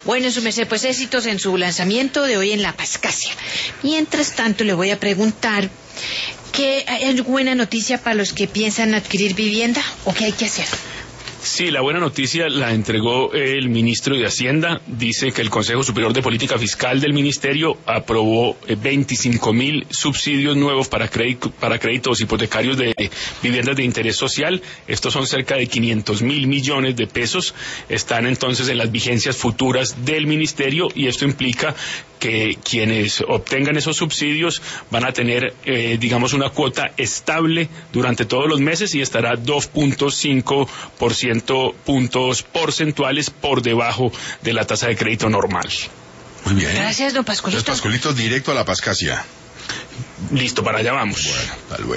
Bueno, su merced, pues éxitos en su lanzamiento de hoy en La Pascasia. Mientras tanto, le voy a preguntar ¿qué hay buena noticia para los que piensan adquirir vivienda o qué hay que hacer? Sí, la buena noticia la entregó el ministro de Hacienda. Dice que el Consejo Superior de Política Fiscal del Ministerio aprobó 25.000 subsidios nuevos para créditos hipotecarios de viviendas de interés social. Estos son cerca de 500.000 millones de pesos. Están entonces en las vigencias futuras del Ministerio y esto implica que quienes obtengan esos subsidios van a tener, digamos, una cuota estable durante todos los meses y estará 2.5% puntos porcentuales por debajo de la tasa de crédito normal. Muy bien. Gracias, don Pascualito. Entonces, Pascualito, directo a La Pascasia. Listo, para allá vamos. Bueno, tal vez.